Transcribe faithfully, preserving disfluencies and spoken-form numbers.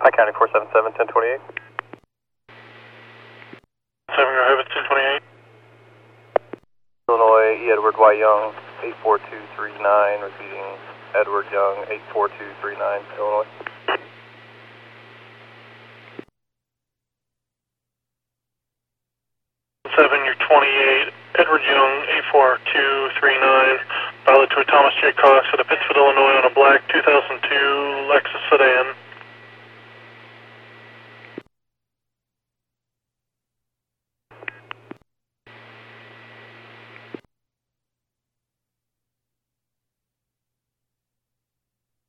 High County four seven seven, ten twenty-eight. seven, go ahead with ten twenty-eight. Illinois, E. Edward Y. Young, eight four two three nine, repeating Edward Young, eight four two three nine, Illinois. seven, you're twenty-eight, Edward Young, eight four two three nine, pilot to a Thomas J. Cox at a Pittsfield, Illinois on a black two thousand two Lexus sedan.